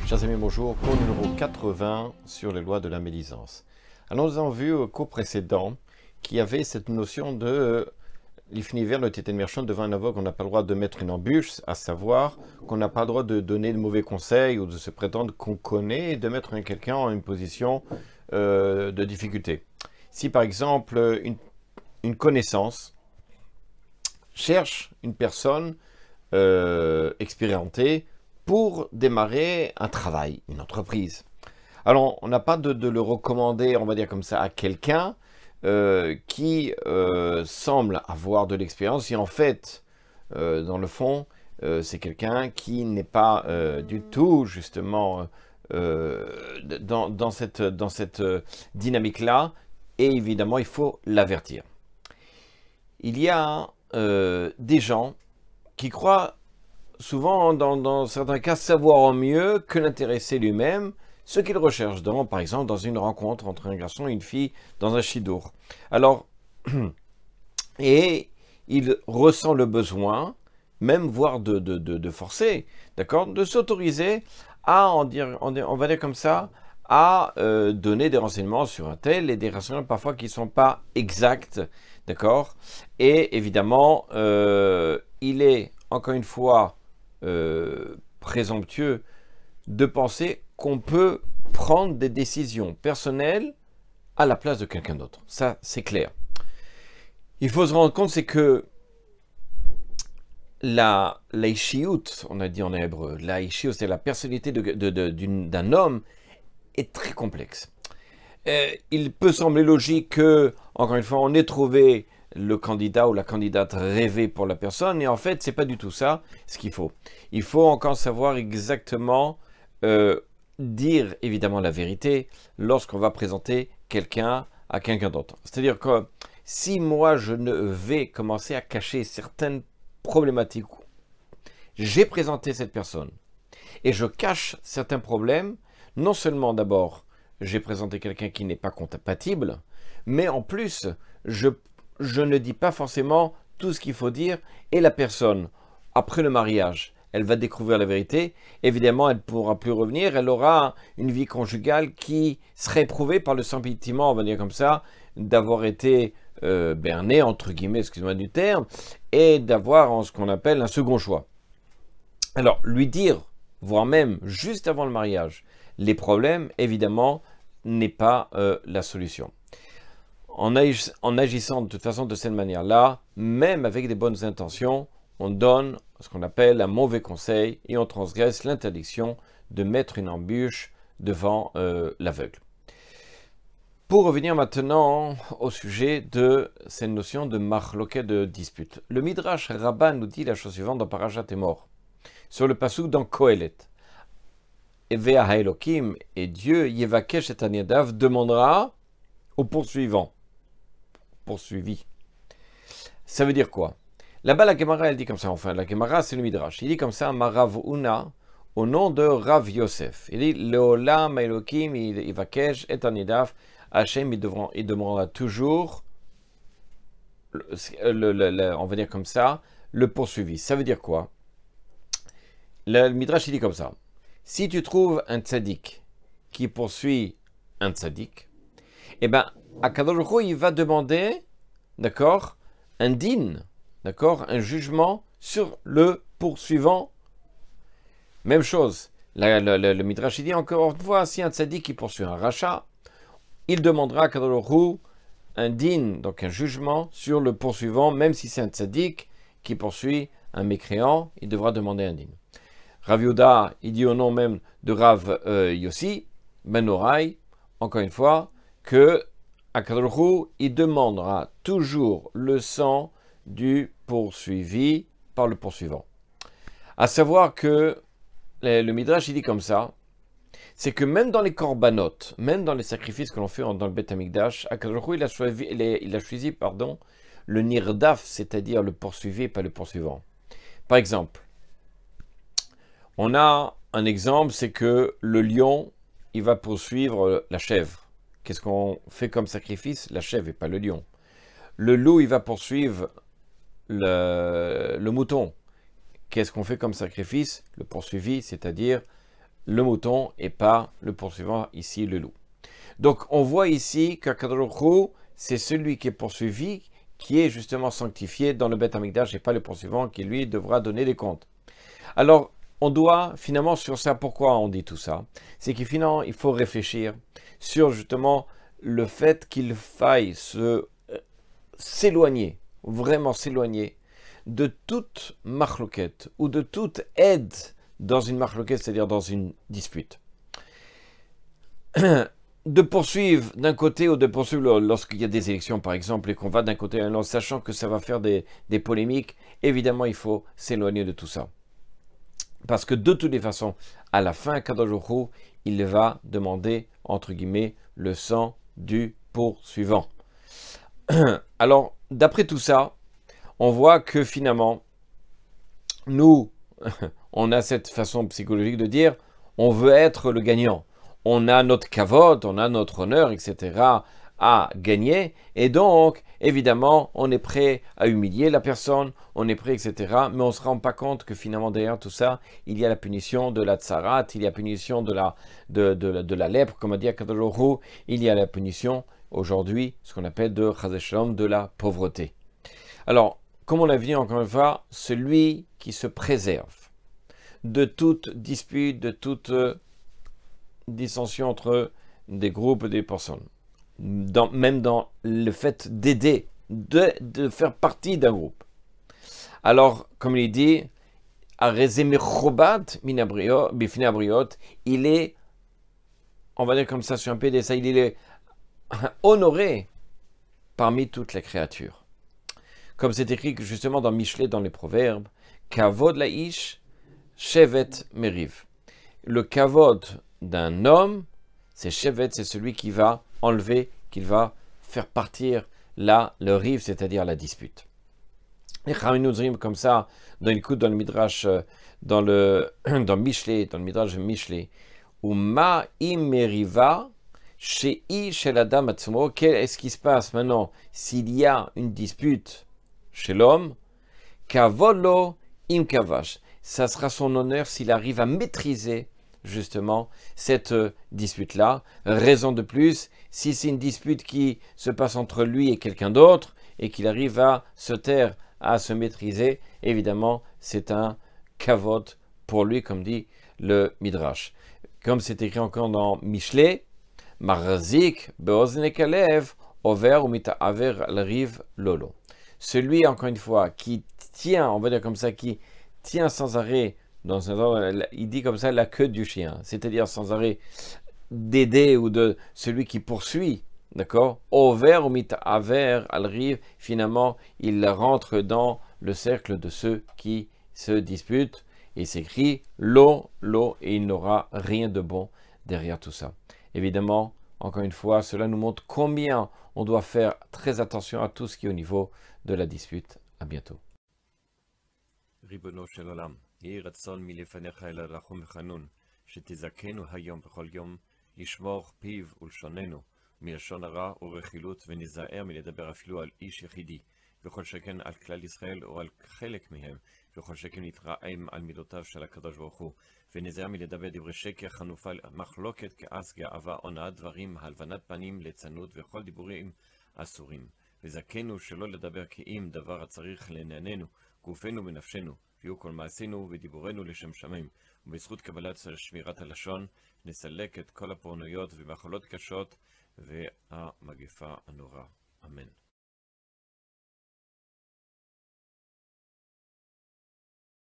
Chers amis, bonjour. Cours numéro 80 sur les lois de la médisance. Alors, nous avons vu au cours précédent qu'il y avait cette notion de l'ifniver, le tétémerchant, devant un aveugle, on n'a pas le droit de mettre une embûche, à savoir qu'on n'a pas le droit de donner de mauvais conseils ou de se prétendre qu'on connaît et de mettre quelqu'un en une position de difficulté. Si par exemple une connaissance cherche une personne expérimentée pour démarrer un travail, une entreprise. Alors, on n'a pas de le recommander, on va dire comme ça, à quelqu'un qui semble avoir de l'expérience. Et en fait, dans le fond, c'est quelqu'un qui n'est pas du tout, justement, dans cette dynamique-là. Et évidemment, il faut l'avertir. Il y a des gens qui croient souvent, dans certains cas, savoir en mieux que l'intéresser lui-même, ce qu'il recherche, par exemple, dans une rencontre entre un garçon et une fille dans un shidour. Alors, et il ressent le besoin, même voire de forcer, d'accord, de s'autoriser à, on va dire comme ça, à donner des renseignements sur un tel, et des renseignements parfois qui ne sont pas exacts, d'accord. Et évidemment, il est, encore une fois, présomptueux de penser qu'on peut prendre des décisions personnelles à la place de quelqu'un d'autre. Ça, c'est clair. Il faut se rendre compte, c'est que la ishiyut, on a dit en hébreu, la ishiyut, c'est la personnalité d'un homme, est très complexe. Il peut sembler logique que, encore une fois, on ait trouvé le candidat ou la candidate rêvée pour la personne, et en fait, c'est pas du tout ça ce qu'il faut. Il faut encore savoir exactement dire évidemment la vérité lorsqu'on va présenter quelqu'un à quelqu'un d'autre. C'est-à-dire que si moi je ne vais commencer à cacher certaines problématiques, j'ai présenté cette personne et je cache certains problèmes, non seulement d'abord j'ai présenté quelqu'un qui n'est pas compatible, mais en plus je ne dis pas forcément tout ce qu'il faut dire, et la personne, après le mariage, elle va découvrir la vérité. Évidemment, elle ne pourra plus revenir, elle aura une vie conjugale qui serait éprouvée par le sentiment, on va dire comme ça, d'avoir été berné, entre guillemets, excusez-moi du terme, et d'avoir ce qu'on appelle un second choix. Alors, lui dire, voire même juste avant le mariage, les problèmes, évidemment, n'est pas la solution. En agissant de toute façon de cette manière-là, même avec des bonnes intentions, on donne ce qu'on appelle un mauvais conseil et on transgresse l'interdiction de mettre une embûche devant l'aveugle. Pour revenir maintenant au sujet de cette notion de marloquet, de dispute. Le Midrash Rabbah nous dit la chose suivante dans Parashat Emor, sur le pasuk dans Kohelet. Eve ha-Elokim, et Dieu, Yevakesh et Aniadav, demandera au poursuivant. Poursuivi. Ça veut dire quoi? Là-bas, la Gemara, elle dit comme ça, enfin, la Gemara, c'est le Midrash. Il dit comme ça, Marav Una, au nom de Rav Yosef. Il dit, Leolam Elokim, Ivakesh, et Anidav, Hachem, il demandera toujours, on va dire comme ça, le poursuivi. Ça veut dire quoi? Le Midrash, il dit comme ça. Si tu trouves un tzaddik qui poursuit un tzaddik, eh bien, Akadosh Baruch Hu, il va demander, d'accord, un din, d'accord, un jugement sur le poursuivant. Même chose, le Midrash dit encore une fois, si un tzaddik qui poursuit un rachat, il demandera à Akadosh Baruch Hu un din, donc un jugement sur le poursuivant, même si c'est un tzaddik qui poursuit un mécréant, il devra demander un din. Rav Yehuda, il dit au nom même de Rav Yossi, Ben Horai, encore une fois, que Akadosh Baruch Hu, il demandera toujours le sang du poursuivi par le poursuivant. À savoir que le Midrash, il dit comme ça, c'est que même dans les korbanot, même dans les sacrifices que l'on fait dans le Beth Amikdash, Akadosh Baruch Hu, il a choisi le nirdaf, c'est-à-dire le poursuivi, pas le poursuivant. Par exemple, on a un exemple, c'est que le lion, il va poursuivre la chèvre. Qu'est-ce qu'on fait comme sacrifice? La chèvre et pas le lion. Le loup, il va poursuivre le mouton. Qu'est-ce qu'on fait comme sacrifice? Le poursuivi, c'est-à-dire le mouton et pas le poursuivant, ici le loup. Donc on voit ici qu'Akadosh Baruch Hu, c'est celui qui est poursuivi, qui est justement sanctifié dans le Beth Amikdash et pas le poursuivant qui lui devra donner des comptes. Alors on doit finalement sur ça, pourquoi on dit tout ça? C'est qu'il finalement il faut réfléchir sur justement le fait qu'il faille s'éloigner, vraiment s'éloigner de toute marloquette ou de toute aide dans une marloquette, c'est-à-dire dans une dispute. De poursuivre d'un côté ou de poursuivre lorsqu'il y a des élections par exemple et qu'on va d'un côté à l'autre, sachant que ça va faire des polémiques, évidemment il faut s'éloigner de tout ça. Parce que de toutes les façons, à la fin, Kadosh Baruch Hu, il va demander, entre guillemets, le sang du poursuivant. Alors, d'après tout ça, on voit que finalement, nous, on a cette façon psychologique de dire, on veut être le gagnant. On a notre kavod, on a notre honneur, etc. à gagner. Et donc, évidemment, on est prêt à humilier la personne, on est prêt, etc. Mais on ne se rend pas compte que finalement, derrière tout ça, il y a la punition de la tsarat, il y a la punition de la lèpre, comme a dit Akadosh Baruch Hu, il y a la punition, aujourd'hui, ce qu'on appelle de Chazé Shalom, de la pauvreté. Alors, comme on l'a vu encore une fois, celui qui se préserve de toute dispute, de toute dissension entre des groupes, des personnes, même dans le fait d'aider, de faire partie d'un groupe. Alors, comme il dit, il est, on va dire comme ça sur un pédestal, il est honoré parmi toutes les créatures. Comme c'est écrit justement dans Michelet, dans les Proverbes, Kavod la'ish, shevet meriv. Le kavod d'un homme, c'est shevet, c'est celui qui va enlever, qui va faire partir le riv, c'est-à-dire la dispute. Et Chachamim comme ça, dans le Midrash, dans Michelet, dans le Midrash Michelet, ou ma imeriva, chez Sheladam Atsumo, qu'est-ce qui se passe maintenant s'il y a une dispute chez l'homme? Kavolo im kavash. Ça sera son honneur s'il arrive à maîtriser justement cette dispute-là. Raison de plus, si c'est une dispute qui se passe entre lui et quelqu'un d'autre et qu'il arrive à se taire, à se maîtriser, évidemment, c'est un kavod pour lui, comme dit le Midrash. Comme c'est écrit encore dans Michelet, Marzik beozne kalev over ou mita'aver al-riv lolo. Celui, encore une fois, qui tient, on va dire comme ça, qui tient sans arrêt, il dit comme ça, la queue du chien, c'est-à-dire sans arrêt d'aider ou de celui qui poursuit, d'accord? Over ou mita'aver al-riv, finalement, il rentre dans le cercle de ceux qui se disputent et s'écrit l'eau, et il n'aura rien de bon derrière tout ça. Évidemment, encore une fois, cela nous montre combien on doit faire très attention à tout ce qui est au niveau de la dispute. À bientôt. ריבונו של עולם, יהי רצון מלפניך אל הרחום וחנון, שתזכנו היום בכל יום לשמור פיו ולשוננו מלשון הרע ורכילות, וניזהר מלדבר אפילו על איש יחידי, וכל שכן על כלל ישראל או על חלק מהם, וכל שכן נתרעם על מידותיו של הקדוש ברוך הוא, וניזהר מלדבר דברי שקר, חנופה, מחלוקת, כעס, גאווה, הונאת דברים, הלבנת פנים, ליצנות וכל דיבורים אסורים. וזכנו שלא לדבר כי אם דבר הצריך לענייננו, גופנו ונפשנו, ויהיו כל מעשינו ודיבורנו לשם שמיים, ובזכות קבלת שמירת הלשון נסלק את כל הפורענויות ומחלות קשות והמגפה הנורא. אמן.